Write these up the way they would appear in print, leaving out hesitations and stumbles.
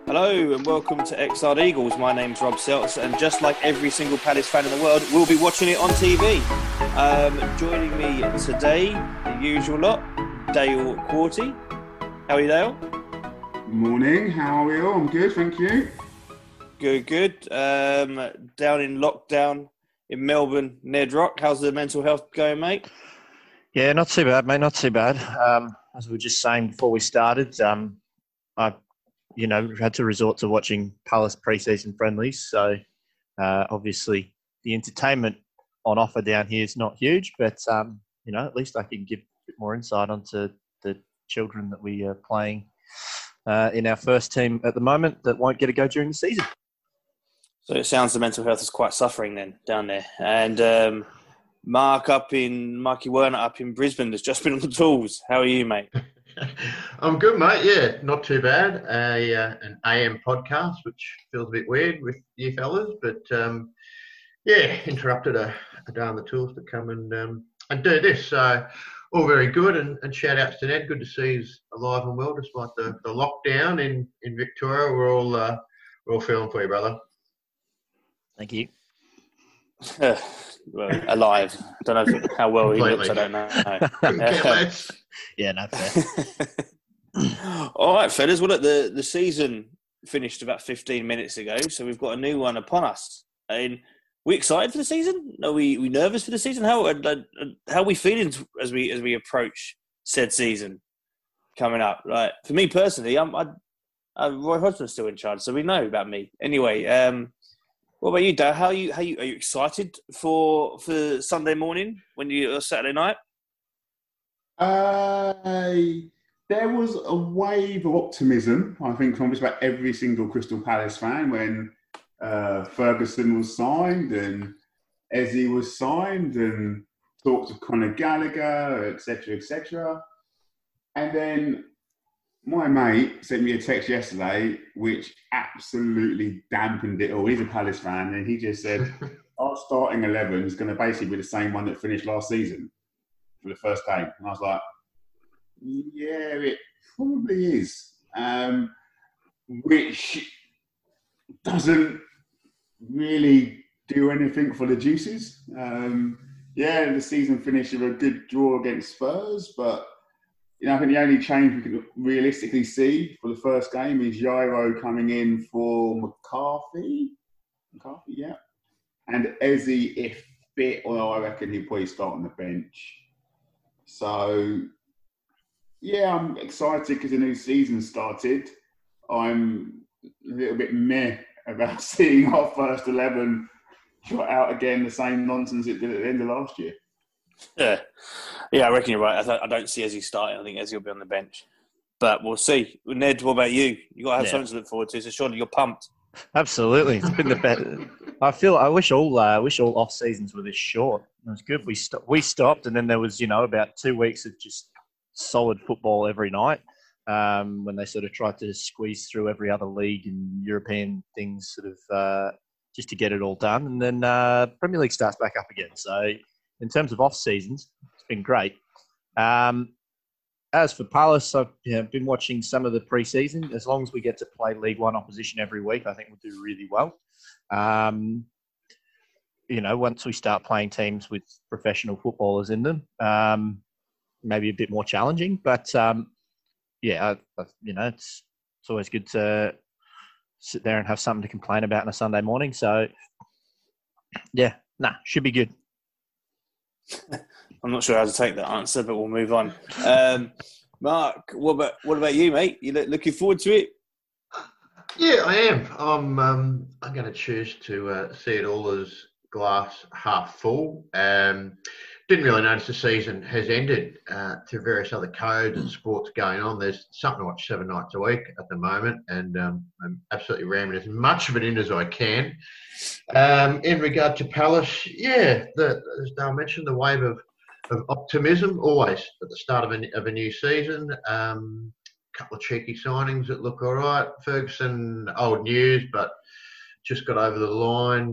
Hello and welcome to XR Eagles. My name's Rob Seltz, and just like every single Palace fan in the world, we'll be watching it on TV. Joining me today, the usual lot, Dale Quarty. How are you, Dale? Morning, how are we all? I'm good, thank you. Good. Down in lockdown in Melbourne, Ned Rock. How's the mental health going, mate? Yeah, not too bad, mate. Not too bad. As we were just saying before we started, I had to resort to watching Palace pre-season friendlies. So obviously the entertainment on offer down here is not huge, but at least I can give a bit more insight onto the children that we are playing in our first team at the moment that won't get to go during the season. So it sounds the mental health is quite suffering then down there. And Marky Werner up in Brisbane has just been on the tools. How are you, mate? I'm good, mate. Yeah, not too bad. An AM podcast, which feels a bit weird with you fellas, but interrupted a day on the tools to come and do this. So all very good, and shout outs to Ned. Good to see he's alive and well despite the lockdown in Victoria. We're all feeling for you, brother. Thank you. Well, alive. I don't know how well he looks. I don't know. Yeah, no fair. All right, fellas. Well, look, the season finished about 15 minutes ago, so we've got a new one upon us. And we excited for the season? Are we nervous for the season? How are we feeling as we approach said season coming up? Right. For me personally, Roy Hodgson's still in charge, so we know about me. Anyway, what about you, Dale? Are you excited for Sunday morning or Saturday night? There was a wave of optimism, I think, from just about every single Crystal Palace fan when Ferguson was signed and Eze was signed and talked of Conor Gallagher, etc., etc. And then my mate sent me a text yesterday which absolutely dampened it all. He's a Palace fan, and he just said, our starting 11 is going to basically be the same one that finished last season for the first game. And I was like, yeah, it probably is. Which doesn't really do anything for the juices. The season finished with a good draw against Spurs, but I think the only change we can realistically see for the first game is Jairo coming in for McCarthy, yeah. And Eze, if fit, although I reckon he'll probably start on the bench. So, yeah, I'm excited because the new season started. I'm a little bit meh about seeing our first 11 shot out again the same nonsense it did at the end of last year. Yeah, I reckon you're right. I don't see Eze starting. I think Eze will be on the bench. But we'll see. Ned, what about you? You've got to have something to look forward to, so surely you're pumped. Absolutely. It's been the best. I wish all off seasons were this short. It was good. We stopped, and then there was, about 2 weeks of just solid football every night when they sort of tried to squeeze through every other league and European things sort of just to get it all done. And then Premier League starts back up again. So in terms of off seasons, it's been great. As for Palace, I've been watching some of the pre-season. As long as we get to play League One opposition every week, I think we'll do really well. Once we start playing teams with professional footballers in them, maybe a bit more challenging. But it's always good to sit there and have something to complain about on a Sunday morning. So, should be good. I'm not sure how to take that answer, but we'll move on. Mark, what about you, mate? You looking forward to it? Yeah, I am. I'm going to choose to see it all as glass half full. Didn't really notice the season has ended to various other codes and sports going on. There's something to watch 7 nights a week at the moment, and I'm absolutely ramming as much of it in as I can. In regard to Palace, as Dale mentioned, the wave of optimism always at the start of a new season. Couple of cheeky signings that look all right. Ferguson, old news, but just got over the line.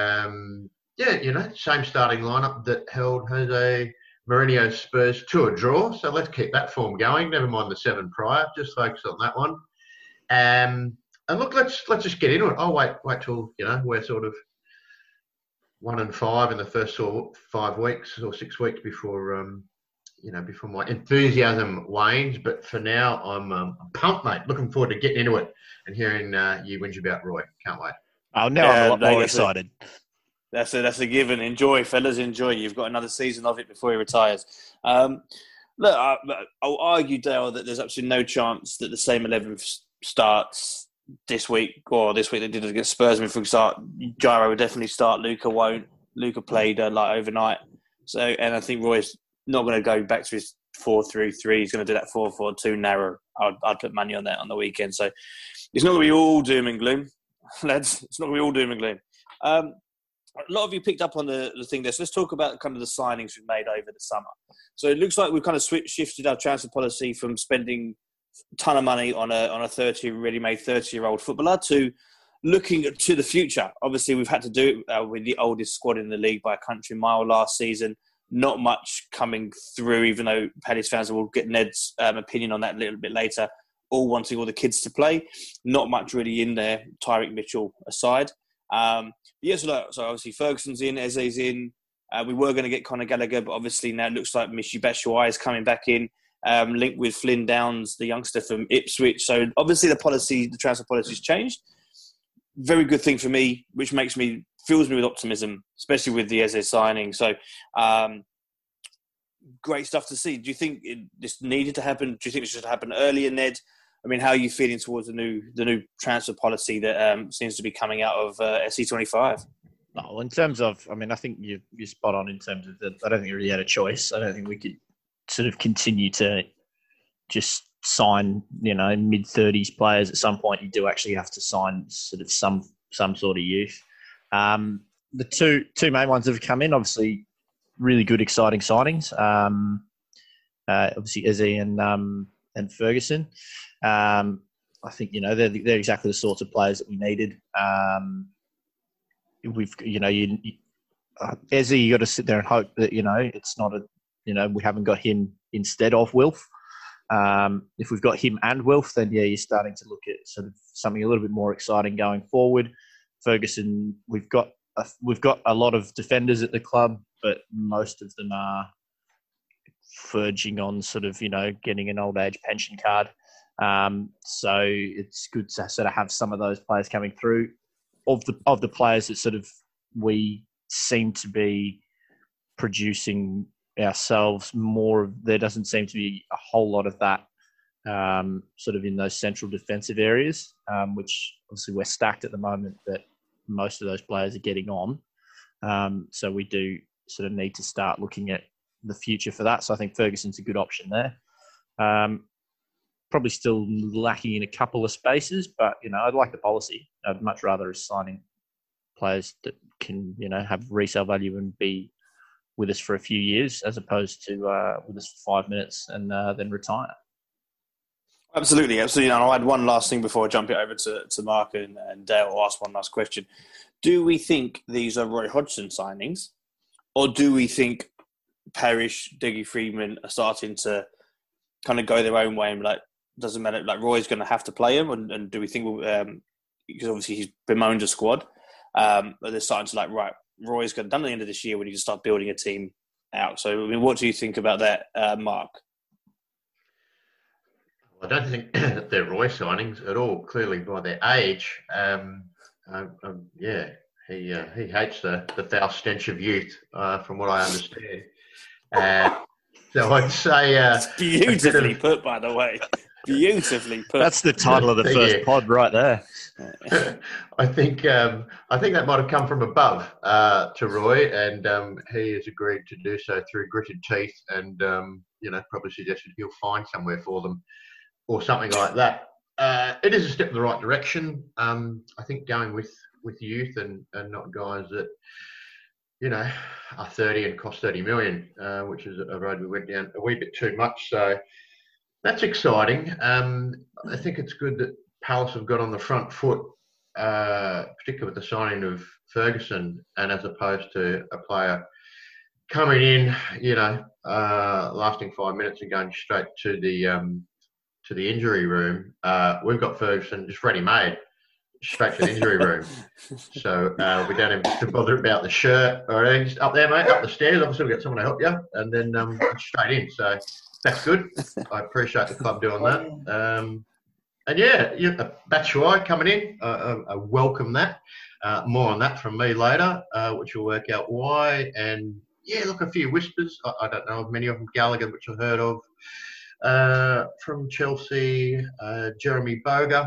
Same starting lineup that held Jose Mourinho Spurs to a draw. So let's keep that form going. Never mind the 7 prior. Just focus on that one. And look, let's just get into it. I'll wait till we're sort of 1-5 in the first 5 weeks or 6 weeks before before my enthusiasm wanes. But for now, I'm pumped, mate. Looking forward to getting into it and hearing you whinge about Roy. Can't wait. Oh, now I'm a lot more excited. That's a given. Enjoy, fellas. Enjoy. You've got another season of it before he retires. Look, I'll argue, Dale, that there's absolutely no chance that the same 11 starts this week or this week they did against Spurs. If we start, Gyro would definitely start. Luca won't. Luca played overnight. So, and I think Roy's not going to go back to his 4-3-3. He's going to do that 4-4-2 narrow. I'd put money on that on the weekend. So it's not going to be all doom and gloom, lads. It's not going to be all doom and gloom. A lot of you picked up on the thing there. So let's talk about kind of the signings we've made over the summer. So it looks like we've kind of shifted our transfer policy from spending a ton of money on a ready-made 30-year-old footballer to looking to the future. Obviously, we've had to do it with the oldest squad in the league by a country mile last season. Not much coming through, even though Palace fans will get Ned's opinion on that a little bit later, all wanting all the kids to play. Not much really in there, Tyreek Mitchell aside. So obviously Ferguson's in, Eze's in. We were going to get Conor Gallagher, but obviously now it looks like Michy Batshuayi is coming back in, linked with Flynn Downs, the youngster from Ipswich. So obviously the transfer policy's changed. Very good thing for me, which fills me with optimism, especially with the Eze signing. So great stuff to see. Do you think this needed to happen? Do you think it should happen earlier, Ned? I mean, how are you feeling towards the new transfer policy that seems to be coming out of SC25? No, in terms of, I think you're spot on in terms of that. I don't think we really had a choice. I don't think we could sort of continue to just sign, mid-30s players. At some point, you do actually have to sign sort of some sort of youth. The two main ones that have come in, obviously, really good, exciting signings. Obviously, Eze and Ferguson. I think they're exactly the sorts of players that we needed. Eze, you got to sit there and hope that it's not we haven't got him instead of Wilf. If we've got him and Wilf, then you're starting to look at sort of something a little bit more exciting going forward. Ferguson, we've got a lot of defenders at the club, but most of them are verging on sort of getting an old age pension card. So it's good to sort of have some of those players coming through. Of the players that sort of we seem to be producing ourselves more, there doesn't seem to be a whole lot of that sort of in those central defensive areas, which obviously we're stacked at the moment, but most of those players are getting on. So we do sort of need to start looking at the future for that. So I think Ferguson's a good option there. Probably still lacking in a couple of spaces, but, I'd like the policy. I'd much rather us signing players that can, have resale value and be with us for a few years as opposed to with us for 5 minutes and then retire. Absolutely. And I'll add one last thing before I jump it over to Mark and Dale. I'll ask one last question. Do we think these are Roy Hodgson signings, or do we think Parrish, Dougie Freedman are starting to kind of go their own way and doesn't matter, Roy's going to have to play him, and do we think because obviously he's bemoaned a squad, but they're starting to right, Roy's going to done at the end of this year, we need to start building a team out. So what do you think about that, Mark? I don't think that they're Roy signings at all. Clearly, by their age, he hates the foul stench of youth, from what I understand. So I'd say it's beautifully put, by the way. Beautifully put. That's the title of the first pod right there. I think that might have come from above to Roy, and he has agreed to do so through gritted teeth, and probably suggested he'll find somewhere for them or something like that. It is a step in the right direction. I think going with youth and not guys that are 30 and cost 30 million, which is a road we went down a wee bit too much. So that's exciting. I think it's good that Palace have got on the front foot, particularly with the signing of Ferguson, and as opposed to a player coming in, lasting 5 minutes and going straight to the injury room. We've got Ferguson just ready-made. straight to the injury room. So we don't have to bother about the shirt or anything. Just up there, mate, up the stairs. Obviously, we've got someone to help you, and then straight in. So that's good. I appreciate the club doing that. And Batshuayi coming in. I welcome that. More on that from me later, which will work out why. And yeah, look, a few whispers. I don't know of many of them. Gallagher, which I heard of from Chelsea. Jeremy Boga,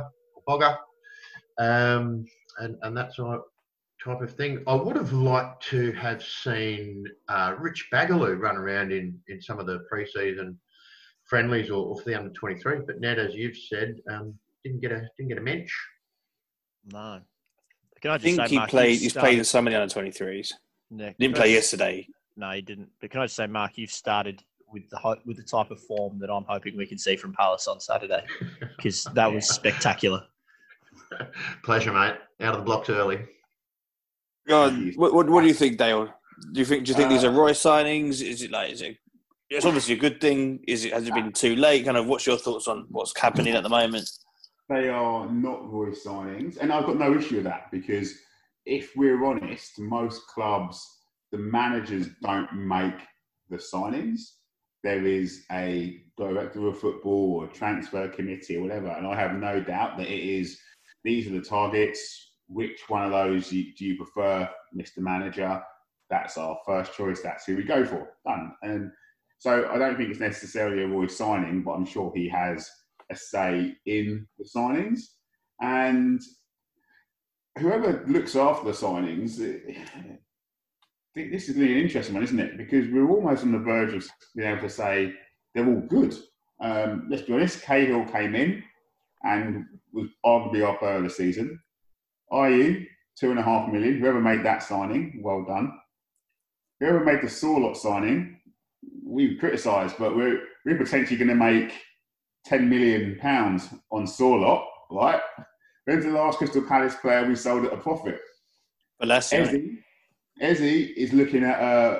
and that sort of type of thing. I would have liked to have seen Rich Bagaloo run around in some of the pre-season friendlies or for the under-23, but Ned, as you've said, didn't get a mensch. No. Can I just think say, Mark, he's played in some of the under-23s. Yeah, Didn't play yesterday. No, he didn't. But can I just say, Mark, you've started with the type of form that I'm hoping we can see from Palace on Saturday, because that was spectacular. Pleasure, mate. Out of the blocks early. God, what do you think, Dale? Do you think these are Roy signings? Is it? It's obviously a good thing. Has it been too late? Kind of, what's your thoughts on what's happening at the moment? They are not Roy signings, and I've got no issue with that, because if we're honest, most clubs, the managers don't make the signings. There is a director of football or transfer committee or whatever, and I have no doubt that it is. These are the targets. Which one of those do you prefer, Mr. Manager? That's our first choice. That's who we go for. Done. And so I don't think it's necessarily a Roy signing, but I'm sure he has a say in the signings. And whoever looks after the signings, this is really an interesting one, isn't it? Because we're almost on the verge of being able to say they're all good. Let's be honest, Cahill came in and was arguably our player of the season. IU, $2.5 million. Whoever made that signing, well done. Whoever made the Sorlot signing, we criticised, but we're potentially going to make £10 million on Sorlot, right? When's the last Crystal Palace player we sold at a profit? But that's Eze is looking at,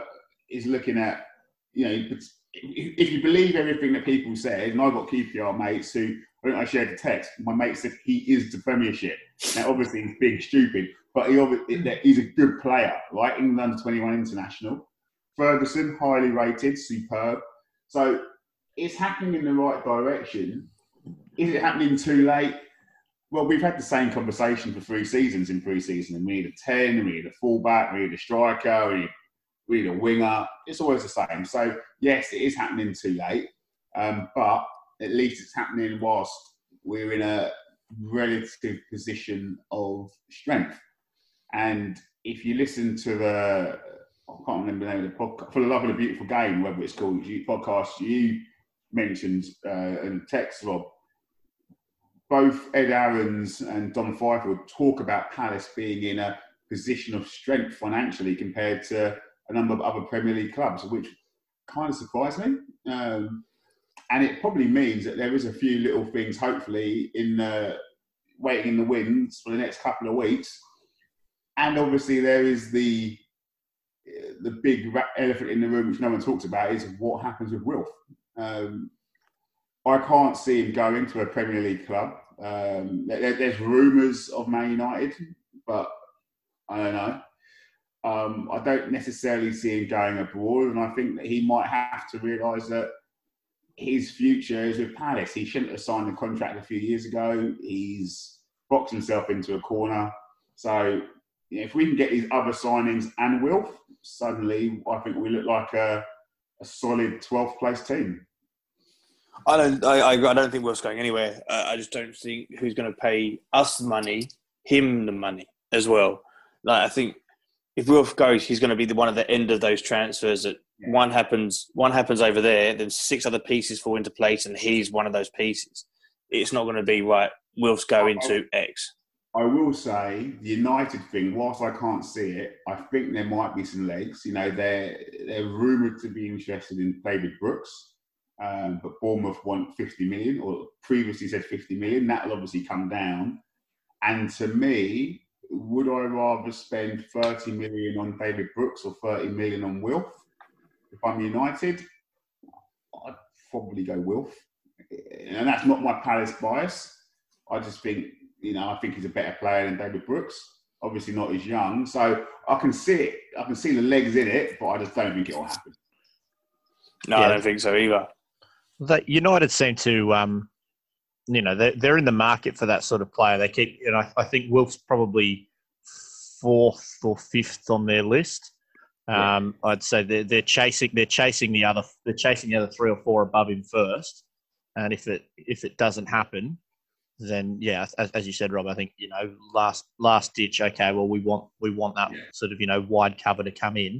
if you believe everything that people said, and I've got QPR mates who, I think I shared the text, my mate said he is the Premiership. Now, obviously, he's being stupid, but he's a good player, right? England under-21 international. Ferguson, highly rated, superb. So it's happening in the right direction. Is it happening too late? Well, we've had the same conversation for 3 seasons in pre-season, and we need a 10, we need a fullback, we need a striker, we need a winger. It's always the same. So, yes, it is happening too late, but at least it's happening whilst we're in a relative position of strength. And if you listen to I can't remember the name of the podcast, For the Love of the Beautiful Game, whether it's called podcast you mentioned in text, Rob, both Ed Aarons and Don Fifield talk about Palace being in a position of strength financially compared to a number of other Premier League clubs, which kind of surprised me. And it probably means that there is a few little things, hopefully, waiting in the wings for the next couple of weeks. And obviously there is the big elephant in the room, which no one talks about, is what happens with Wilf. I can't see him going to a Premier League club. There's rumours of Man United, but I don't know. I don't necessarily see him going abroad, and I think that he might have to realise that his future is with Palace. He shouldn't have signed the contract a few years ago. He's boxed himself into a corner. So if we can get these other signings and Wilf, suddenly I think we look like a solid 12th place team. I don't think Wilf's going anywhere. I just don't think who's going to pay us the money, him the money as well. Like, I think if Wilf goes, he's going to be one of the end of those transfers that one happens over there, then 6 other pieces fall into place, and he's one of those pieces. It's not going to be right. Wilf's going to X. I will say the United thing, whilst I can't see it, I think there might be some legs. You know, they're rumoured to be interested in David Brooks, but Bournemouth want 50 million, or previously said 50 million. That'll obviously come down. And to me, would I rather spend 30 million on David Brooks or 30 million on Wilf? If I'm United, I'd probably go Wilf. And that's not my Palace bias. I just think I think he's a better player than David Brooks. Obviously not as young. So I can see it. I can see the legs in it, but I just don't think it will happen. No, I don't think so either. That United seem to, they're in the market for that sort of player. They keep, I think Wilf's probably 4th or 5th on their list. I'd say they're chasing the other 3 or 4 above him first. And if it doesn't happen, then as you said, Rob, I think last ditch. Okay, well we want that sort of wide cover to come in.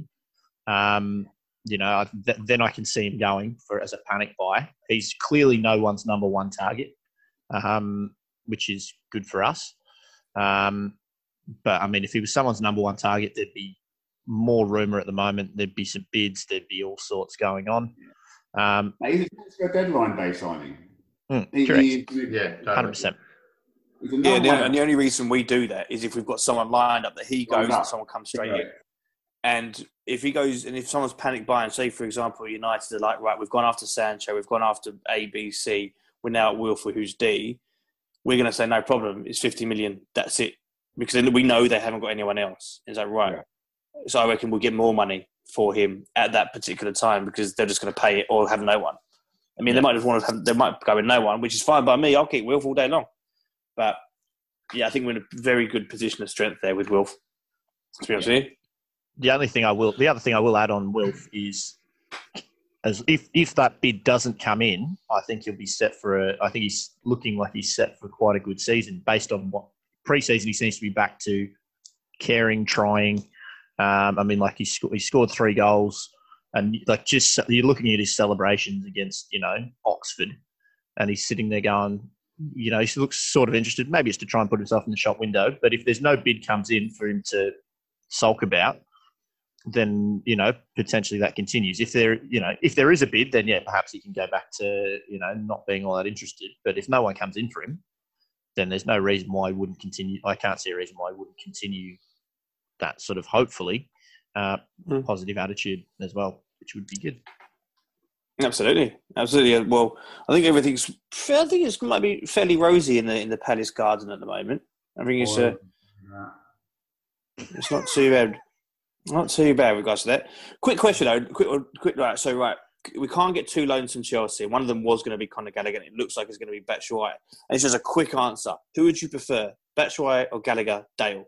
Then I can see him going as a panic buy. He's clearly no one's number one target, which is good for us. But I mean, if he was someone's number one target, there'd be more rumour at the moment. There'd be some bids. There'd be all sorts going on. He's a deadline day signing. Correct. 100%. And the only reason we do that is if we've got someone lined up that he goes and someone comes straight in. And if he goes, and if someone's panic buying, say for example, United are like, right, we've gone after Sancho, we've gone after A, B, C, we're now at Wilfred, who's D. We're going to say no problem. It's 50 million. That's it, because then we know they haven't got anyone else. Is that right? Yeah. So I reckon we'll get more money for him at that particular time because they're just going to pay it or have no one. I mean, they might they might go with no one, which is fine by me. I'll keep Wilf all day long. But yeah, I think we're in a very good position of strength there with Wilf. To be honest with you. The other thing I will add on Wilf is, as if that bid doesn't come in, I think he'll be set I think he's looking like he's set for quite a good season based on what pre-season he seems to be back to, caring, trying. I mean, like he scored 3 goals, and like just you're looking at his celebrations against Oxford, and he's sitting there going, he looks sort of interested. Maybe it's to try and put himself in the shop window. But if there's no bid comes in for him to sulk about, then potentially that continues. If there is a bid, then perhaps he can go back to not being all that interested. But if no one comes in for him, then there's no reason why he wouldn't continue. I can't see a reason why he wouldn't continue that sort of hopefully positive attitude as well, which would be good. Absolutely. Well, I think it might be fairly rosy in the Palace garden at the moment. I think it's not too bad. Not too bad with regards to that. Quick question though. Quick. Right. So we can't get 2 loans from Chelsea. One of them was going to be Conor Gallagher. It looks like it's going to be Batshuayi. And it's just a quick answer. Who would you prefer, Batshuayi or Gallagher? Dale.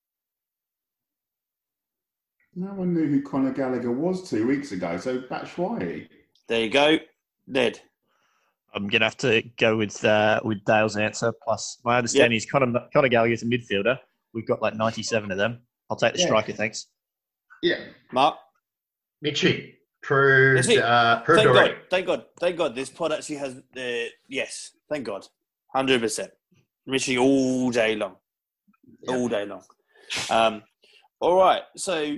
No one knew who Conor Gallagher was 2 weeks ago. So Batshuayi. There you go, Ned. I'm going to have to go with Dale's answer. Plus, my understanding is Conor Gallagher's a midfielder. We've got like 97 of them. I'll take the striker, thanks. Yeah. Mark? Mitchie. Proved already. Thank God. This pod actually has, yes, thank God. 100%. Mitchie all day long. Yep. All day long. All right, so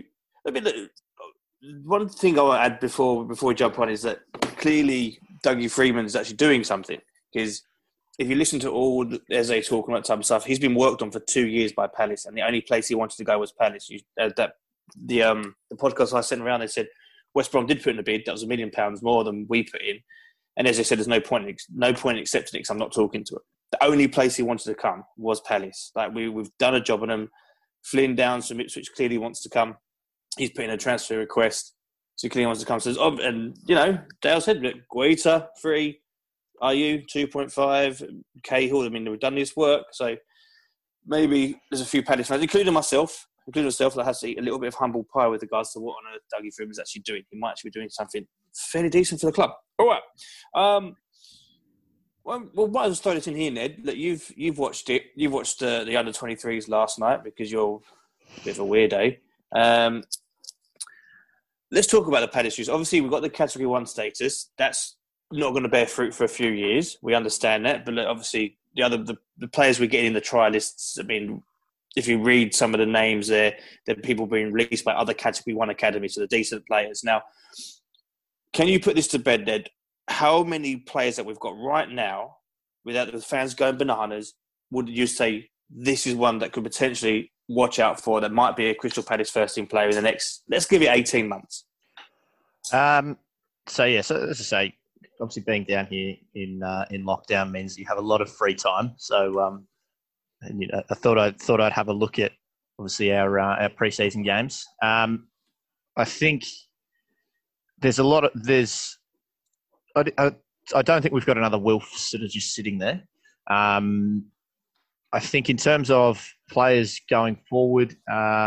one thing I want to add before we jump on is that clearly Dougie Freeman's actually doing something, because if you listen to all Eze talk and that type of stuff, he's been worked on for 2 years by Palace, and the only place he wanted to go was Palace. The podcast I sent around, they said West Brom did put in a bid that was £1 million more than we put in, and as I said, there's no point in accepting it because I'm not talking to it. The only place he wanted to come was Palace. Like we've done a job on him. Flynn Downs from Ipswich clearly wants to come. He's put in a transfer request, so he clearly wants to come. So, and Dale said, look, Guaita 3, IU 2.5, Cahill. I mean, we've done this work, so maybe there's a few Palace fans, including myself, that has to eat a little bit of humble pie with regards to what on earth Dougie Freeman's actually doing. He might actually be doing something fairly decent for the club. All right. Well, might as well throw this in here, Ned. Look, you've watched it. You watched the under-23s last night because you're a bit of a weirdo. Let's talk about the Palace issues. Obviously, we've got the Category 1 status. That's not going to bear fruit for a few years. We understand that. But look, obviously, the players we're getting in the trial lists, I mean, if you read some of the names there, they're people being released by other Category 1 academies, so they're decent players. Now, can you put this to bed, Ned? How many players that we've got right now, without the fans going bananas, would you say this is one that could potentially watch out for, that might be a Crystal Palace first team player in the next, let's give it 18 months? So as I say, obviously being down here in lockdown means you have a lot of free time. So and I thought I'd have a look at obviously our pre-season games. I think there's a lot of I don't think we've got another Wilf sort of just sitting there. I think in terms of players going forward, I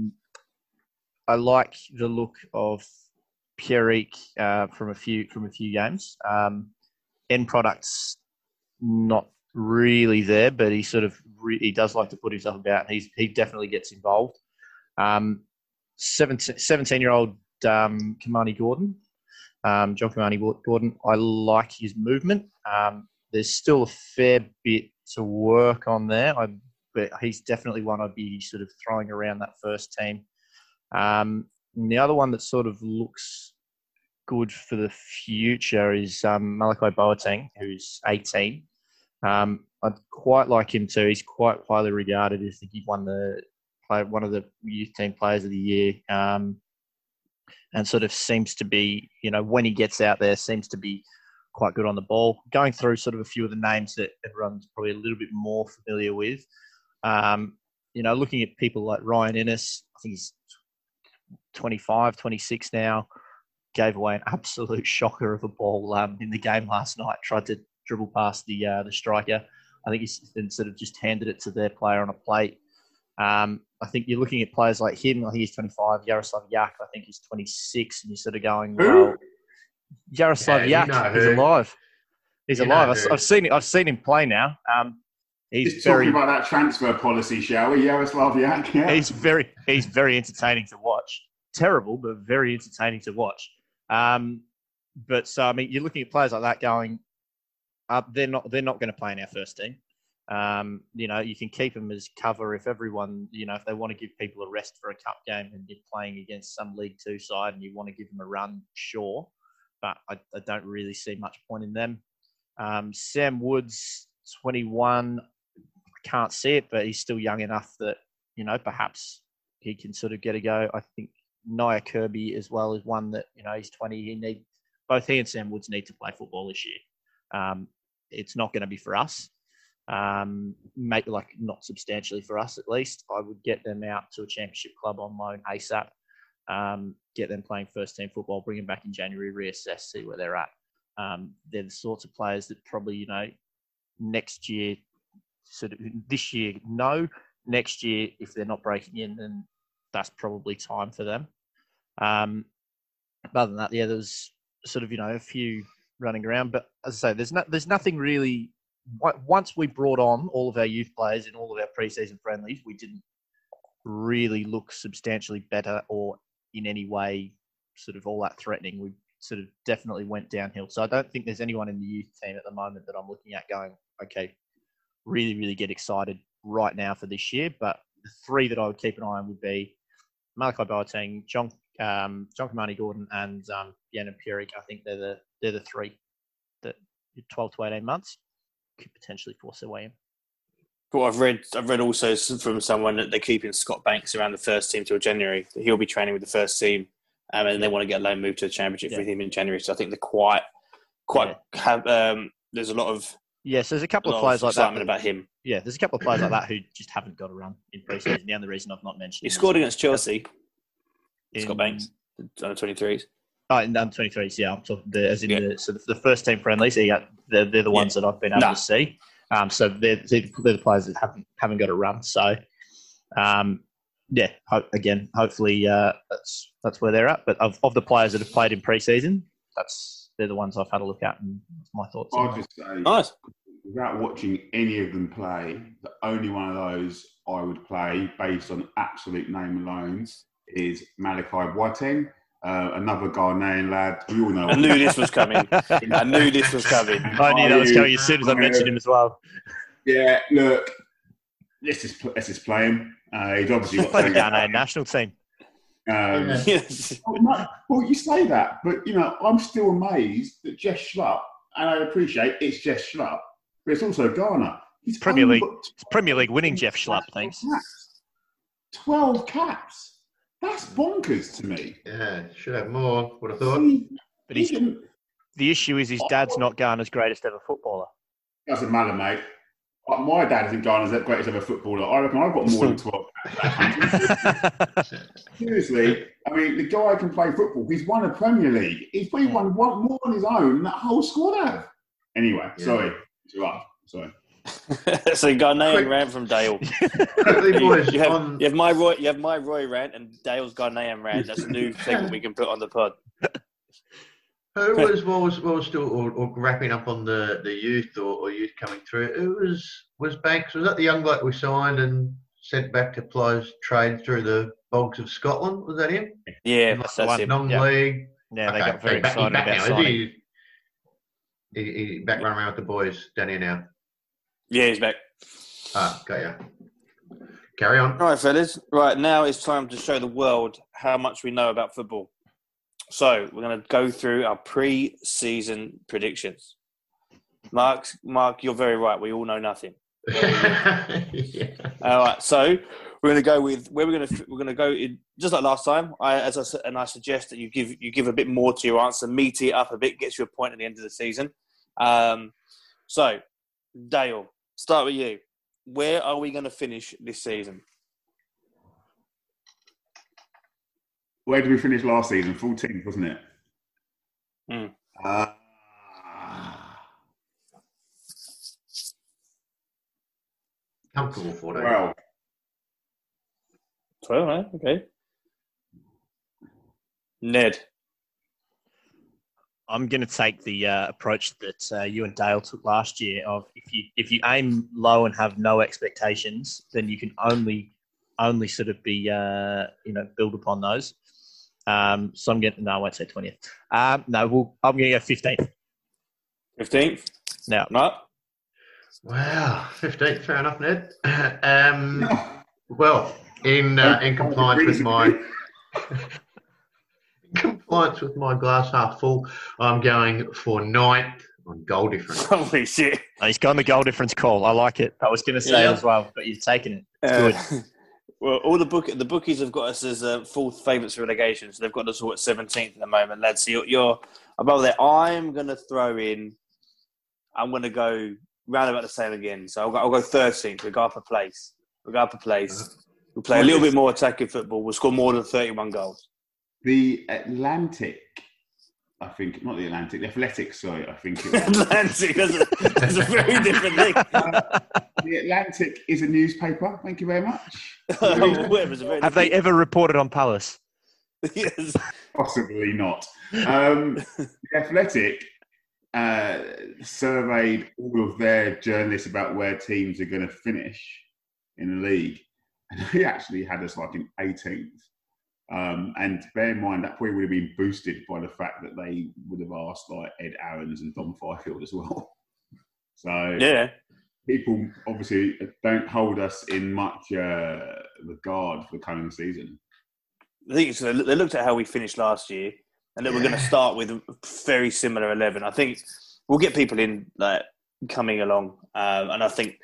like the look of Pierrick from a few games. End product's not really there, but he sort of he does like to put himself about. And he definitely gets involved. 17-year-old Kamani Gordon, John Kamani Gordon. I like his movement. There's still a fair bit to work on there, but he's definitely one I'd be sort of throwing around that first team. And the other one that sort of looks good for the future is Malachi Boateng, who's 18. I'd quite like him too. He's quite highly regarded. I think he won one of the youth team players of the year, and sort of seems to be, when he gets out there, seems to be quite good on the ball. Going through sort of a few of the names that everyone's probably a little bit more familiar with. Looking at people like Ryan Innes, I think he's 25, 26 now, gave away an absolute shocker of a ball in the game last night, tried to dribble past the striker. I think he's then sort of just handed it to their player on a plate. I think you're looking at players like him. I think he's 25. Yaroslav Yak, I think he's 26, and you're sort of going, well, Yaroslav Yak is alive. He's alive. I've seen him play now. He's talking about that transfer policy, shall we? Yaroslav Yak. Yeah. He's very entertaining to watch. Terrible, but very entertaining to watch. But so I mean, you're looking at players like that going, they're not going to play in our first team. You can keep them as cover if everyone, if they want to give people a rest for a cup game and you're playing against some League Two side and you want to give them a run, sure. But I don't really see much point in them. Sam Woods, 21, I can't see it, but he's still young enough that, perhaps he can sort of get a go. I think Nia Kirby as well is one that, he's 20. Both he and Sam Woods need to play football this year. It's not going to be for us. Not substantially for us at least. I would get them out to a championship club on loan ASAP. Get them playing first team football, bring them back in January, reassess, see where they're at. They're the sorts of players that probably, next year, sort of this year, no. Next year, if they're not breaking in, then that's probably time for them. Other than that, there's sort of, a few running around. But as I say, there's nothing really. Once we brought on all of our youth players in all of our pre-season friendlies, we didn't really look substantially better or in any way sort of all that threatening. We sort of definitely went downhill. So I don't think there's anyone in the youth team at the moment that I'm looking at going, okay, really, really get excited right now for this year. But the three that I would keep an eye on would be Malachi Boateng, John Kamani Gordon, and Yann Pierrick. I think they're the three that 12 to 18 months could potentially force their way in. Well, I've read also from someone that they're keeping Scott Banks around the first team till January. He'll be training with the first team, and they want to get a loan move to the championship with him in January. So I think they're quite have. There's a lot of so there's a couple of players like that about him. Yeah, there's a couple of players like that who just haven't got a run in pre-season. The only reason I've not mentioned he scored against Chelsea. Scott Banks, under 23s. Oh, in under 23s, yeah. I'm talking the first team friendlies. They're the ones that I've been able to see. So they're the players that haven't got a run. So, hopefully that's where they're at. But of the players that have played in pre-season, they're the ones I've had a look at, and that's my thoughts. I'll just say, nice. Without watching any of them play, the only one of those I would play based on absolute name alone is Malachi Boateng. Another Ghanaian lad. We all know. I knew this was coming. I knew that was coming as soon as I mentioned him as well. Yeah, look, let's just play him. He's obviously got the Ghanaian national team. Yes. Well, you say that, but I'm still amazed that Jess Schlupp, and I appreciate it's Jess Schlupp, but it's also Ghana. He's Premier League winning Jeff Schlupp. Thanks. 12 caps. That's bonkers to me. Yeah, should have more, would have thought. But the issue is his dad's not Ghana's greatest ever footballer. Doesn't matter, mate. My dad isn't Ghana's the greatest ever footballer. I reckon I've got more than 12 caps. Seriously, I mean, the guy can play football. He's won a Premier League. He's probably won more on his own than that whole squad have. Anyway, sorry. Sorry. So Ghanaian rant from Dale. you have my Roy rant and Dale's Ghanaian rant. That's a new thing that we can put on the pod. Who was still or wrapping up on the youth or youth coming through? It was Banks. Was that the young bloke we signed and sent back to Ply's trade through the bogs of Scotland? Was that him? Yeah, that's him. Non-league. Yeah, they got very excited about signing. He back running around with the boys down here now. Yeah, he's back. Got you. Carry on. All right, fellas. Right, now it's time to show the world how much we know about football. So we're going to go through our pre-season predictions. Mark, you're very right. We all know nothing. Yeah. All right, so we're going to go with where we're going to go in, just like last time. I suggest that you give a bit more to your answer, meaty it up a bit, gets you a point at the end of the season. So Dale, start with you. Where are we going to finish this season? Where did we finish last season? 14th, wasn't it? Comfortable for that. Well, 12, right? Okay. Ned. I'm going to take the approach that you and Dale took last year of if you aim low and have no expectations, then you can only sort of be build upon those. So I'm going to, no, I won't say 20th. I'm going to go 15th. 15th? Now, Mark? Wow, 15th, fair enough, Ned. Well, in compliance with my glass half full, I'm going for 9th on goal difference. Holy shit. He's gone the goal difference call. I like it. I was going to say as well, but you've taken it. It's good. Well, all the bookies have got us as fourth favourites for relegation, so they've got us all at 17th at the moment, lads. So you're above there. I'm going to go round about the same again. So I'll go 13th. We'll go up a place. We'll play a little bit more attacking football. We'll score more than 31 goals. The Atlantic, I think, not the Atlantic, the Athletics, sorry, I think it was. Atlantic, that's a very different thing. The Atlantic is a newspaper. Thank you very much. Have they ever reported on Palace? Yes. Possibly not. The Athletic surveyed all of their journalists about where teams are going to finish in the league. And they actually had us like in 18th. And bear in mind, that probably would have been boosted by the fact that they would have asked like Ed Aarons and Dom Fifield as well. So yeah, people obviously don't hold us in much regard for the coming season. I think so. They looked at how we finished last year, and then we're going to start with a very similar 11. I think we'll get people in coming along, and I think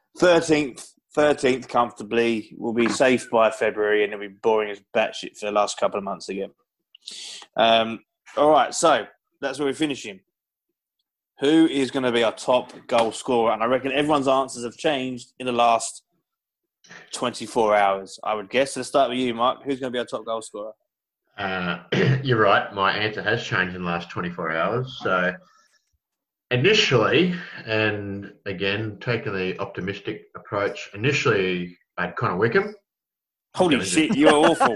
13th comfortably. We'll be safe by February, and it'll be boring as batshit for the last couple of months again. All right, so that's where we're finishing. Who is going to be our top goal scorer? And I reckon everyone's answers have changed in the last 24 hours, I would guess. So let's start with you, Mark. Who's going to be our top goal scorer? You're right. My answer has changed in the last 24 hours. So initially, and again, taking the optimistic approach, initially I had Connor Wickham. Holy shit, you're awful.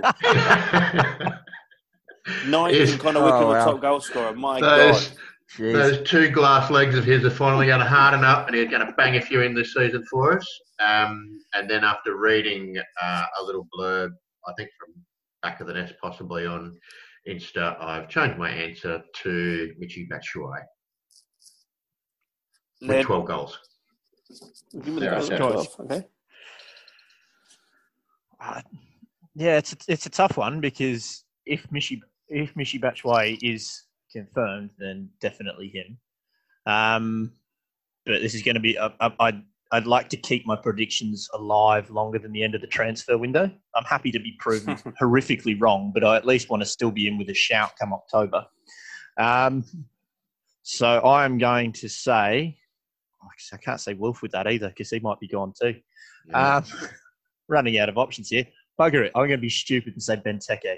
9th and Connor Wickham, the top goal scorer. My God. Those two glass legs of his are finally going to harden up, and he's going to bang a few in this season for us. And then after reading a little blurb, I think from Back of the Nest possibly on Insta, I've changed my answer to Michy Batshuayi with 12 goals. Give me the 12. Okay. Yeah, it's a tough one because if Michy Batshuayi is confirmed, then definitely him. But this is going to be. I'd like to keep my predictions alive longer than the end of the transfer window. I'm happy to be proven horrifically wrong, but I at least want to still be in with a shout come October. So I am going to say I can't say Wolf with that either because he might be gone too. Yeah. Running out of options here. Bugger it. I'm going to be stupid and say Benteke.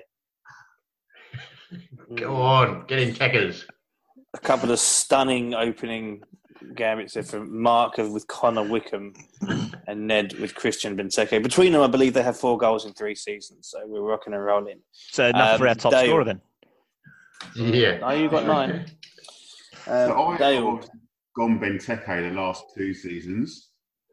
Go on, get in Tekkers. A couple of stunning opening gambits there from Mark with Connor Wickham and Ned with Christian Benteke. Between them, I believe they have 4 goals in 3 seasons, so we're rocking and rolling. So enough for our top Dale. scorer then. Yeah. Oh, you got 9. So I've Dale. gone Benteke the last 2 seasons.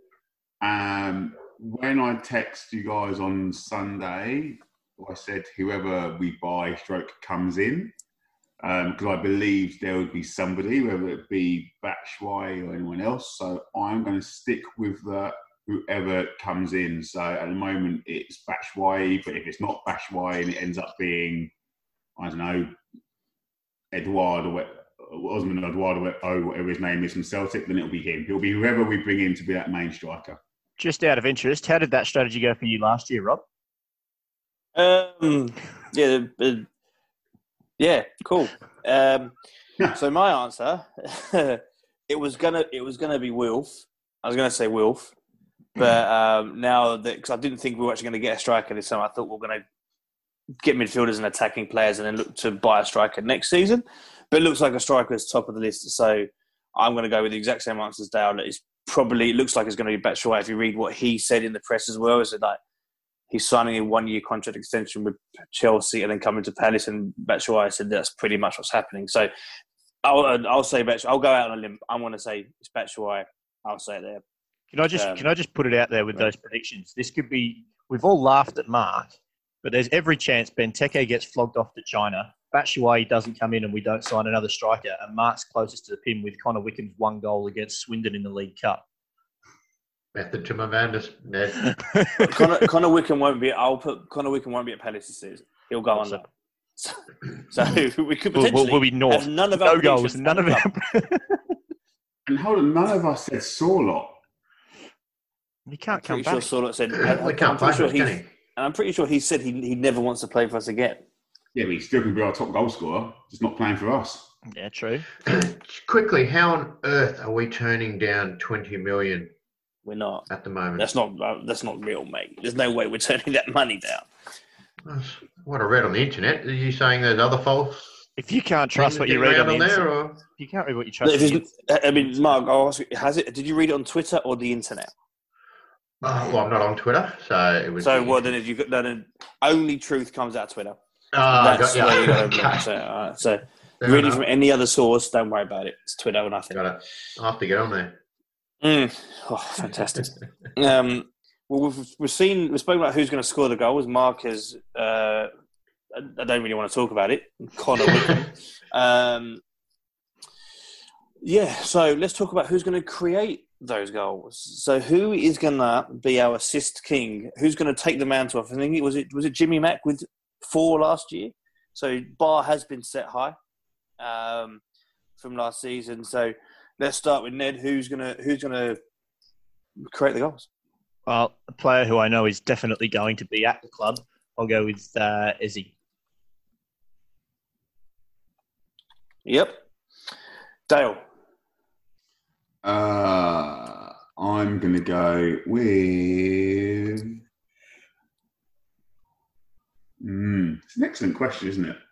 When I text you guys on Sunday, I said whoever we buy comes in, because I believed there would be somebody, whether it be Batshuayi or anyone else. So I'm going to stick with whoever comes in. So at the moment it's Batshuayi, but if it's not Batshuayi and it ends up being, I don't know, Osman Eduardo, whatever his name is from Celtic, then it'll be him. It'll be whoever we bring in to be that main striker. Just out of interest, how did that strategy go for you last year, Rob? Yeah, cool. So my answer, it was gonna be Wilf. I was gonna say Wilf, but now that because I didn't think we were actually going to get a striker this summer, I thought we were going to get midfielders and attacking players and then look to buy a striker next season. But it looks like a striker is top of the list, so I'm going to go with the exact same answer as Dale. It looks like it's going to be Batshuayi. If you read what he said in the press as well, is that like he's signing a 1-year contract extension with Chelsea and then coming to Palace, and Batshuayi said that's pretty much what's happening. So I'll say Batshuayi. I'll go out on a limb. I'm going to say it's Batshuayi. I'll say it there. Can I just put it out there with those predictions? This could be. We've all laughed at Mark, but there's every chance Benteke gets flogged off to China. Batshuayi doesn't come in and we don't sign another striker. And Mark's closest to the pin with Connor Wickham's 1 goal against Swindon in the League Cup. Method to my madness, Ned. Connor Wickham won't be. I'll put Connor Wickham won't be at Palace this season. He'll go on that. So we could potentially we'll be north. have none of our no goals. None of them. And hold on, none of us said Sorloth. He can't come I'm back. pretty sure Sorloth said. We can't play for us, can he? And I'm pretty sure he said he never wants to play for us again. Yeah, but he's still going to be our top goal scorer. Just not playing for us. Yeah, true. Quickly, how on earth are we turning down 20 million We're not. at the moment? That's not real, mate. There's no way we're turning that money down. That's what I read on the internet. Are you saying there's other false? If you can't trust what you read on the internet, if you can't read what you trust. Mark, I'll ask you, did you read it on Twitter or the internet? Well, I'm not on Twitter, so it was. So, then only truth comes out of Twitter. That's where you got to so reading from any other source, don't worry about it. It's Twitter or nothing. Got it. I'll have to get on there. Oh, fantastic. Well, we've spoken about who's going to score the goals. Mark has. I don't really want to talk about it. Connor Wickham. So let's talk about who's going to create those goals. So who is going to be our assist king? Who's going to take the mantle off? I think was it Jimmy Mack with 4 last year. So bar has been set high from last season. So let's start with Ned. Who's gonna create the goals? Well, a player who I know is definitely going to be at the club. I'll go with Izzy. Yep. Dale. I'm going to go with... It's an excellent question, isn't it?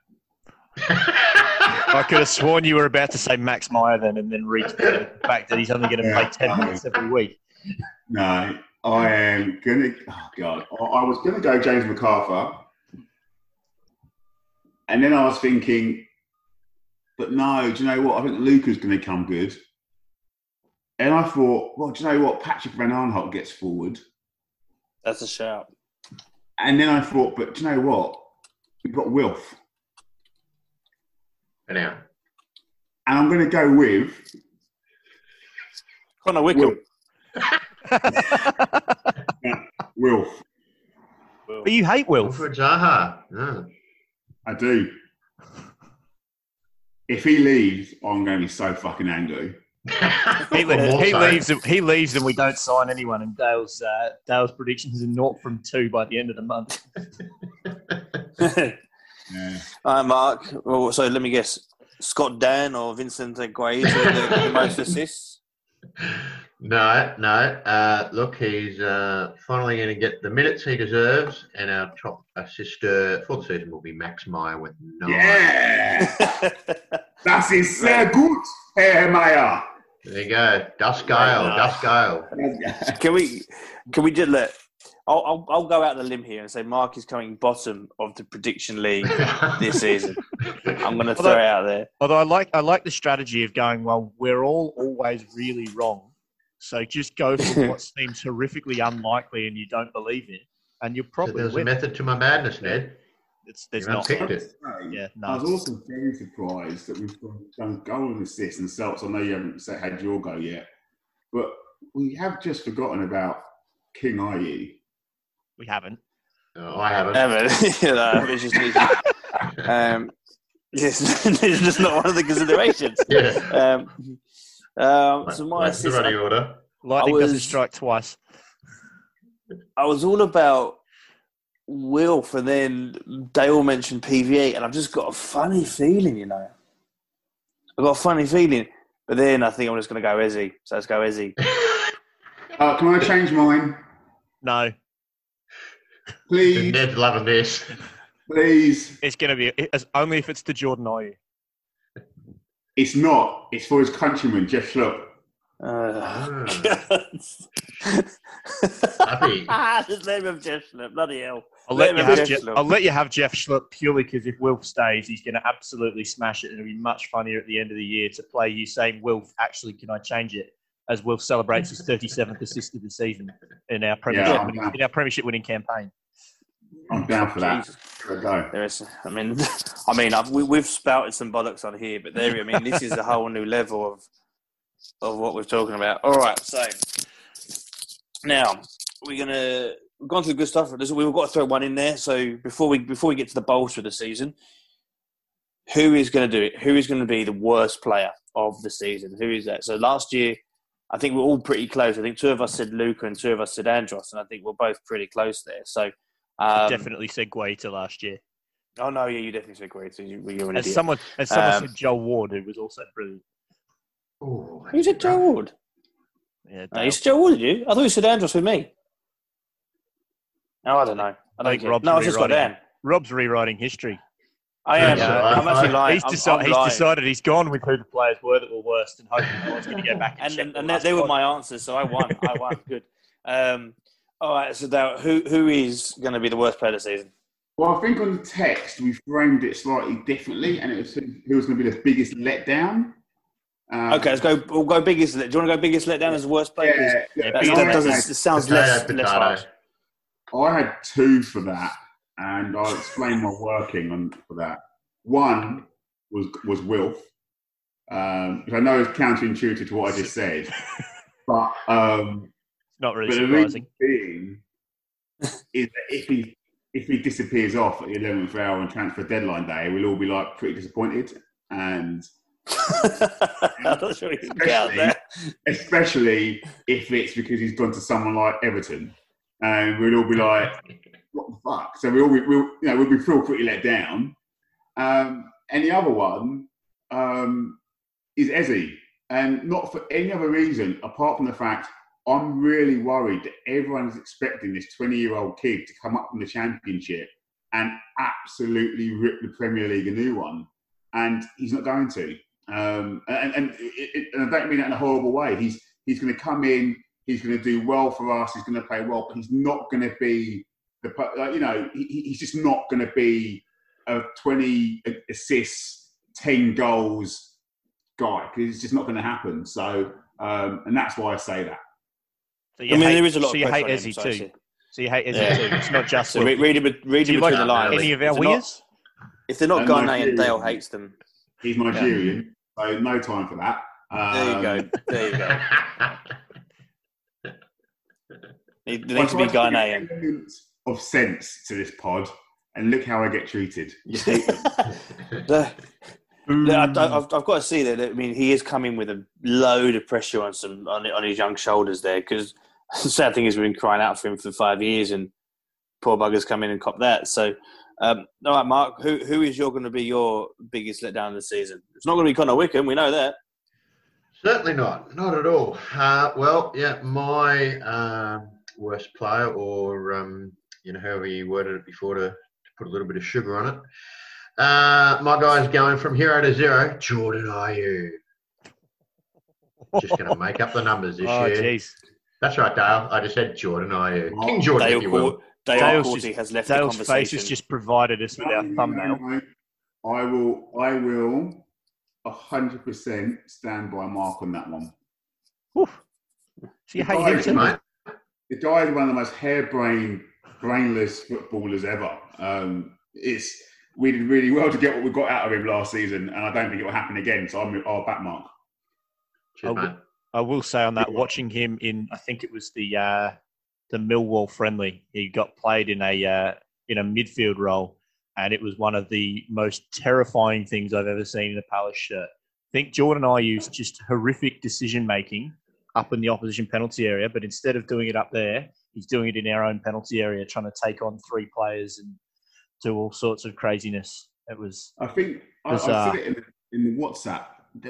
I could have sworn you were about to say Max Meyer then and then reach the fact that he's only going to play 10 minutes every week. No, I am going to... Oh, God. I was going to go James MacArthur. And then I was thinking, but no, do you know what? I think Luca's going to come good. And I thought, well, do you know what? Patrick Van Aanholt gets forward. That's a shout. And then I thought, but do you know what? We've got Wilf. And I'm going to go with... Connor Wickham. Wilf. But you hate Wilf. For Zaha. No. I do. If he leaves, I'm going to be so fucking angry. He leaves and we don't sign anyone. And Dale's predictions are 0 from 2 by the end of the month. Yeah. All right, Mark. Well, so let me guess. Scott Dan or Vincent Guaita the most assists? No. Look, he's finally going to get the minutes he deserves, and our top assister for the season will be Max Meyer with 9. Yeah, das ist sehr gut, Herr Meyer. There you go. Das Gale. Can we just let? I'll go out on a limb here and say Mark is coming bottom of the prediction league this season. I'm going to throw it out there. Although I like the strategy of going, well, we're all always really wrong, so just go for what seems horrifically unlikely and you don't believe in, and you'll probably There's win. a method to my madness, Ned. There's You not. picked it. Yeah, no. I was also very surprised that we've done goal and assist and Celts. I know you haven't had your go yet, but we have just forgotten about King Ayew. We haven't. No, I haven't. It's it's just not one of the considerations. Yeah. So my the assist, running order. Lightning doesn't strike twice. I was all about Wilf, and then Dale mentioned PV8, and I've just got a funny feeling, I've got a funny feeling. But then I think I'm just going to go Ezzy. So let's go Ezzy. Can I change mine? No. Please. Ned's loving this. Please. It's going to be only if it's to Jordan Ayew. It's not. It's for his countryman, Jeff Schlupp. Happy. Just name of Jeff Schlupp. Bloody hell. I'll let you have Jeff Schlupp purely because if Wilf stays, he's going to absolutely smash it, and it'll be much funnier at the end of the year to play you saying, Wilf, actually, can I change it? As Wilf celebrates his 37th assist of the season in our premiership winning campaign. I'm down for that. We've spouted some bollocks on here, but this is a whole new level of what we're talking about. All right, so now we've gone through the good stuff. We've got to throw one in there. So before we get to the bolster of the season, who is going to do it? Who is going to be the worst player of the season? Who is that? So last year, I think we're all pretty close. I think 2 of us said Luca and 2 of us said Andros, and I think we're both pretty close there. So definitely said Guaita last year. Oh no, yeah, you definitely said Guaita. You're an idiot. Someone said Joel Ward, who was also brilliant. Oh, who said Joel Ward? Yeah, you said Joel Ward, did you? I thought you said Andros with me. No, I don't know. I think Rob's just got Dan. Rob's rewriting history. I am. I'm actually lying. He's decided he's gone with who the players were that were worst, and hoping no one's going to go back and they were my answers, so I won. Good. All right, so now, who is going to be the worst player of the season? Well, I think on the text we framed it slightly differently, and it was who was going to be the biggest letdown. Okay, we'll go biggest. Do you want to go biggest letdown as the worst player? It sounds less harsh. I had 2 for that, and I'll explain my working for that. One was Wilf, which I know is counterintuitive to what I just said, but not really surprising. The reason being is that if he disappears off at the 11th hour on transfer deadline day, we'll all be pretty disappointed, and I'm not sure you can get out there. Especially if it's because he's gone to someone like Everton. And we'd all be like, what the fuck? So we'll be feel pretty let down. And the other one is Ezzy. And not for any other reason, apart from the fact I'm really worried that everyone's expecting this 20-year-old kid to come up from the Championship and absolutely rip the Premier League a new one. And he's not going to. And I don't mean that in a horrible way. He's going to come in. He's going to do well for us. He's going to play well, but he's not going to be he's just not going to be a 20 assists, 10 goals guy because it's just not going to happen. So, and that's why I say that. So there is a lot. So you hate Ezzy too. So you hate Ezzy too. It's not just. So read him between the lines. Any of our weirs? If they're not Ghanaian, Dale hates them. He's Nigerian, so no time for that. There you go. It needs to be Ghanaian. Of sense to this pod, and look how I get treated. I've got to see that. I mean, he is coming with a load of pressure on his young shoulders there. Because the sad thing is, we've been crying out for him for 5 years, and poor buggers come in and cop that. So, all right, Mark, who is going to be your biggest letdown of the season? It's not going to be Connor Wickham. We know that. Certainly not. Not at all. Well, yeah, my worst player, or however you worded it before to put a little bit of sugar on it. My guy's going from hero to zero. Jordan Ayew. Just going to make up the numbers this year. Jeez. That's right, Dale. I just said Jordan Ayew. King Jordan, if you will. Dale Corty has left the conversation. Face has just provided us with our thumbnail. I will 100% stand by Mark on that one. Oof. So you hate him too, mate? The guy is one of the most brainless footballers ever. We did really well to get what we got out of him last season, and I don't think it will happen again. So I'll back Mark. Cheers, mate. I will say on that, watching him in, I think it was the Millwall friendly, he got played in a midfield role, and it was one of the most terrifying things I've ever seen in a Palace shirt. I think Jordan Ayew's just horrific decision making up in the opposition penalty area, but instead of doing it up there, he's doing it in our own penalty area, trying to take on 3 players and do all sorts of craziness. It was. I think I've seen it in the WhatsApp.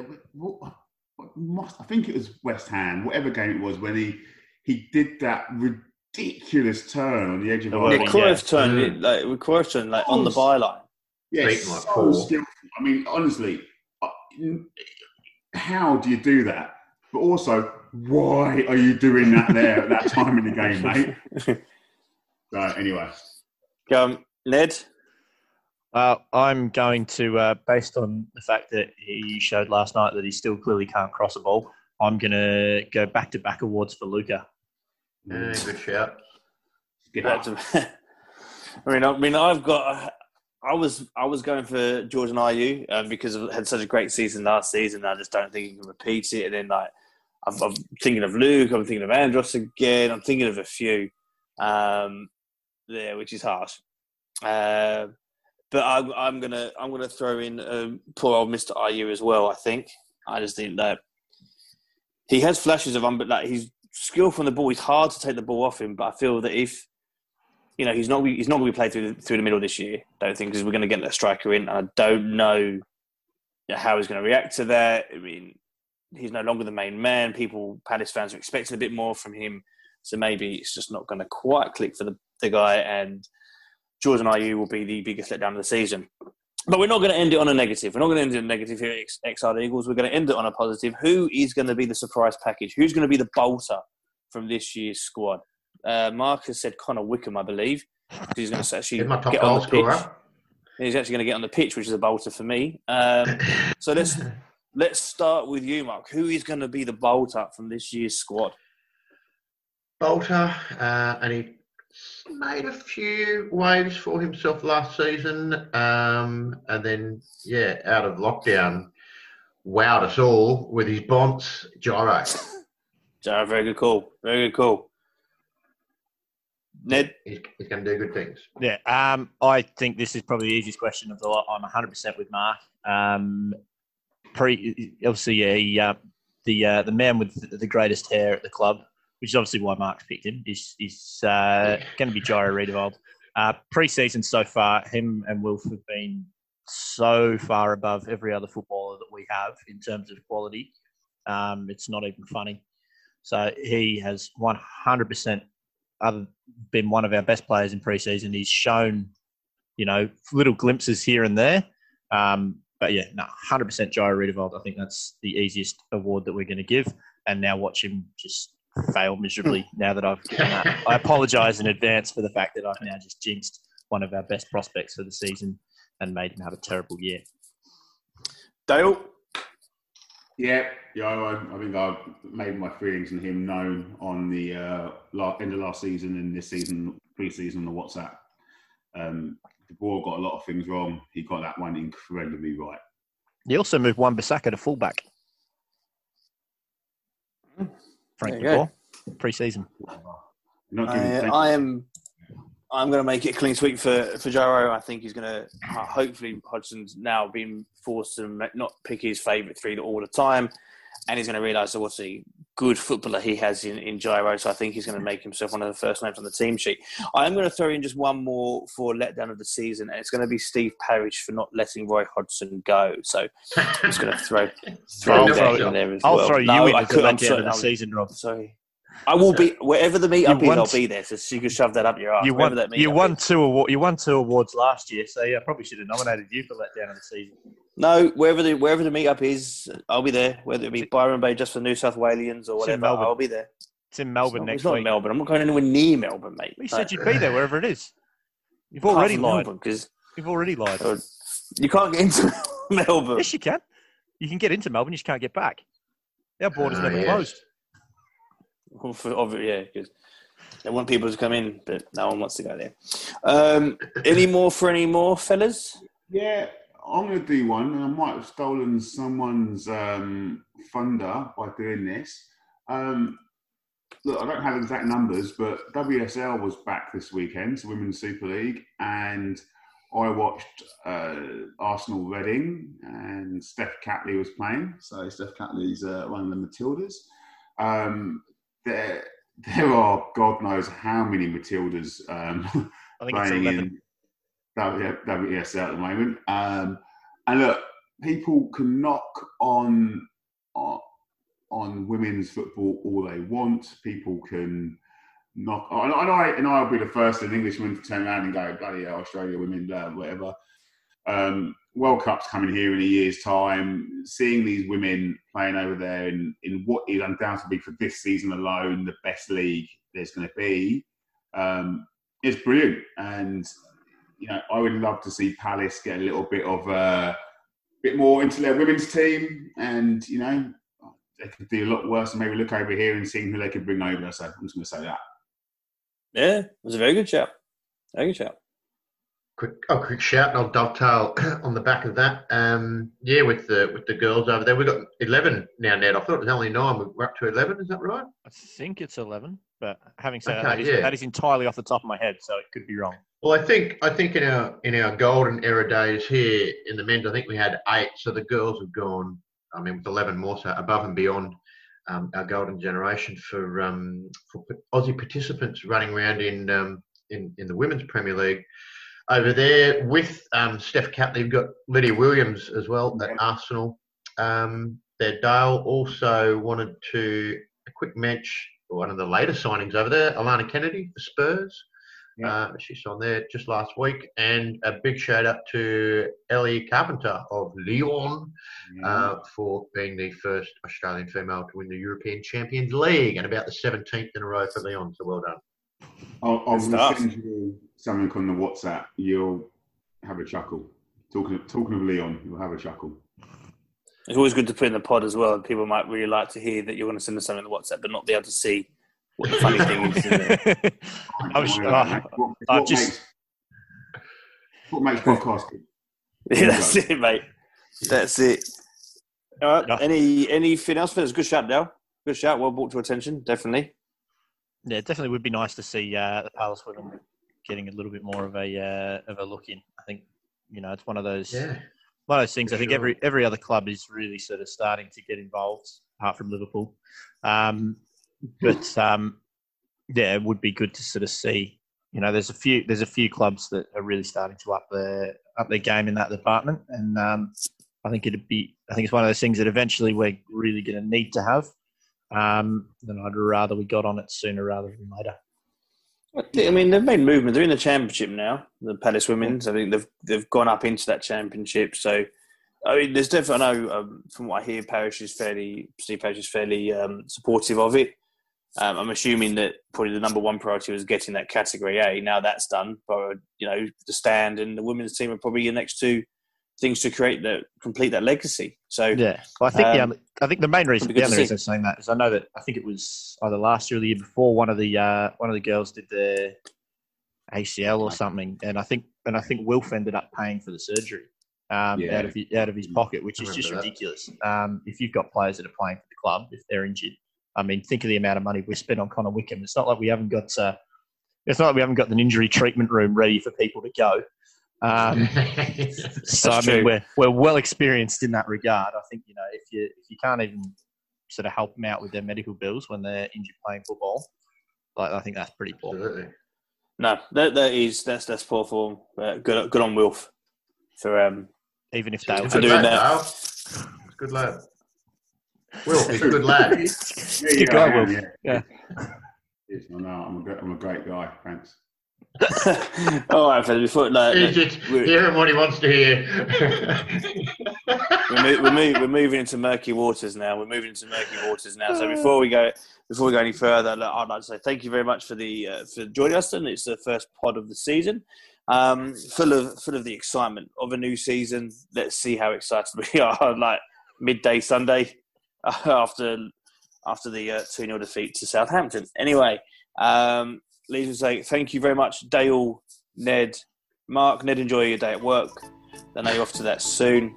I think it was West Ham, whatever game it was, when he did that ridiculous turn on the edge of the Cruyff turn, like on the byline. Yes, so skillful. I mean, honestly, how do you do that? But also, why are you doing that there at that time in the game, mate? Right, anyway. Ned? I'm going to, based on the fact that he showed last night that he still clearly can't cross a ball, I'm going to go back-to-back awards for Luca. Yeah, good shout. I was going for Jordan Ayew because I had such a great season last season. I just don't think he can repeat it. And then I'm thinking of Luke. I'm thinking of Andros again. I'm thinking of a few there, which is harsh. But I'm gonna throw in poor old Mr. Ayew as well. I just think that he has flashes of he's skillful on the ball. He's hard to take the ball off him, but I feel that if he's not going to be played through the middle this year. I don't think, because we're going to get that striker in. And I don't know how he's going to react to that. I mean, he's no longer the main man. Palace fans are expecting a bit more from him, so maybe it's just not going to quite click for the guy. And Jordan Ayew will be the biggest letdown of the season. But we're not going to end it on a negative. We're not going to end it on a negative here at XR Eagles. We're going to end it on a positive. Who is going to be the surprise package? Who's going to be the bolter from this year's squad? Mark has said Connor Wickham, I believe. He's going to actually get on the pitch. He's actually going to get on the pitch, which is a bolter for me. So let's start with you, Mark. Who is going to be the bolter from this year's squad? Bolter, and he made a few waves for himself last season, and then out of lockdown, wowed us all with his bonds. Gyro, very good call. Very good call. Ned? He's going to do good things. Yeah, I think this is probably the easiest question of the lot. I'm 100% with Mark. The man with the greatest hair at the club, which is obviously why Mark's picked him, is going to be Gyro Riedewald. Pre-season so far, him and Wilf have been so far above every other footballer that we have in terms of quality. It's not even funny. So he has 100% been one of our best players in pre-season. He's shown, little glimpses here and there. But 100% Gyro Riedewald. I think that's the easiest award that we're going to give. And now watch him just fail miserably now that I've given that. I apologise in advance for the fact that I've now just jinxed one of our best prospects for the season and made him have a terrible year. Dale? Yeah, I think I've made my feelings on him known on the end of last season and this season, pre-season on the WhatsApp. The ball got a lot of things wrong. He got that one incredibly right. He also moved Wan-Bissaka to fullback. Frank de Boer, pre-season. I'm going to make it a clean sweep for Gyro. I think he's going to, hopefully Hodgson's now been forced to not pick his favourite 3 all the time, and he's going to realise that obviously good footballer he has in Gyro, so I think he's going to make himself one of the first names on the team sheet. I'm going to throw in just one more for letdown of the season, and it's going to be Steve Parish for not letting Roy Hodgson go. So I'm just going to throw that in there as well. I'll throw you in as a letdown of the season, Rob. Sorry. I will be wherever the meetup is. I'll be there, so you can shove that up your ass. You won two awards last year, so I probably should have nominated you for letdown of the season. No, wherever the meetup is, I'll be there. Whether it be Byron Bay just for New South Walians or whatever, I'll be there. It's in Melbourne next week. It's not Melbourne. I'm not going anywhere near Melbourne, mate. You said you'd be there wherever it is. You've already lied. You've already lied. You can't get into Melbourne. Yes, you can. You can get into Melbourne. You just can't get back. Our border's never closed. Yeah, because they want people to come in, but no one wants to go there. Any more, fellas? Yeah, I'm going to do one, and I might have stolen someone's thunder by doing this. Look, I don't have exact numbers, but WSL was back this weekend, so Women's Super League, and I watched Arsenal Reading, and Steph Catley was playing. So Steph Catley's one of the Matildas. There are God knows how many Matildas playing in WSL at the moment. And look, people can knock on women's football all they want. People can knock, and I'll be the first an Englishman to turn around and go, bloody hell, Australia women, whatever. World Cup's coming here in a year's time. Seeing these women playing over there in what is undoubtedly for this season alone the best league there's going to be, it's brilliant. And I would love to see Palace get a little bit more into their women's team, and they could do a lot worse and maybe look over here and seeing who they could bring over. So I'm just going to say that. Yeah, it was a very good shout. Very good shout. Quick shout, and I'll dovetail on the back of that. With the girls over there, we've got 11 now, Ned. I thought it was only 9. We're up to 11, is that right? I think it's 11, but having said that is entirely off the top of my head, so it could be wrong. Well, I think in our golden era days here in the men's, I think we had 8, so the girls have gone, with 11 more, so above and beyond our golden generation for Aussie participants running around in the Women's Premier League. Over there with Steph Catley, we've got Lydia Williams as well at Arsenal. There, Dale also wanted a quick mention, one of the latest signings over there, Alana Kennedy for Spurs. Yeah. She's on there just last week. And a big shout out to Ellie Carpenter of Lyon for being the first Australian female to win the European Champions League, and about the 17th in a row for Lyon. So well done. I'll send you something on the WhatsApp. You'll have a chuckle. Talking of Leon, you'll have a chuckle. It's always good to put in the pod as well. And people might really like to hear that you're going to send us something on the WhatsApp, but not be able to see what the funny thing is. What makes podcasting? Yeah, that's it, mate. That's it. All right. Anything else? It's a good shout, Dale. Good shout. Well brought to attention. Definitely. Yeah, it definitely would be nice to see the Palace women getting a little bit more of a look in. I think it's one of those things. I think every other club is really sort of starting to get involved, apart from Liverpool. But it would be good to sort of see. There's a few clubs that are really starting to up their game in that department, and I think it's one of those things that eventually we're really going to need to have. Then I'd rather we got on it sooner rather than later. I mean, they've made movement. They're in the championship now, the Palace Women's. I think they've gone up into that championship. So, I mean, there's definitely, I know from what I hear, Steve Parish is fairly supportive of it. I'm assuming that probably the number one priority was getting that Category A. Now that's done, but the Stand and the women's team are probably your next two things to complete that legacy. So yeah, well, I think the main reason, I'm saying that is I know that I think it was either last year or the year before one of the girls did the ACL or something, and I think Wilf ended up paying for the surgery out of his pocket, which is just ridiculous. If you've got players that are playing for the club, if they're injured, I mean, think of the amount of money we spent on Connor Wickham. It's not like we haven't got an injury treatment room ready for people to go. So I mean, we're well experienced in that regard. I think if you can't even sort of help them out with their medical bills when they're injured playing football. Like, I think that's pretty poor. Absolutely. No, that's poor form. Good on Wilf for Even if Dale for doing that. Dale. Good lad. Will, he's a good lad. Good guy, Will. Yeah. Yes, I know. I'm a great guy. Thanks. All right, fellas. Before He's just hearing what he wants to hear. we're moving into murky waters now. So before we go any further, I'd like to say thank you very much for joining us. And it's the first pod of the season, full of the excitement of a new season. Let's see how excited we are. Like midday Sunday after the 2-0 defeat to Southampton. Anyway. Leave us say thank you very much, Dale, Ned, Mark. Ned, enjoy your day at work. I know you're off to that soon.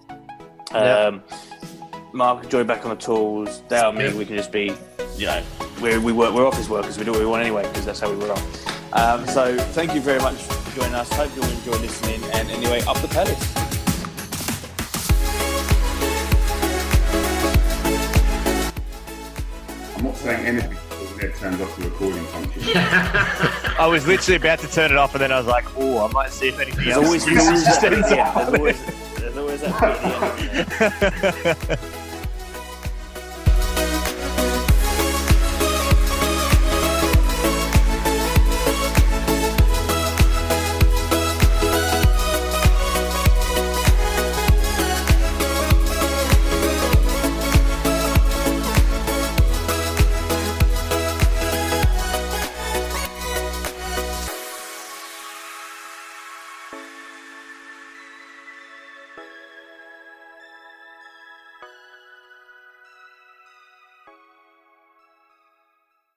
Mark, enjoy back on the tools. Dale and me, we can just be, we're office workers. We do what we want anyway because that's how we roll. So thank you very much for joining us. Hope you'll enjoy listening. And anyway, up the Palace. I'm not saying anything. It turns off the recording function. I was literally about to turn it off, and then I was like, "Oh, I might see if anything else." There's always that bit at the end. There's always that bit at the end.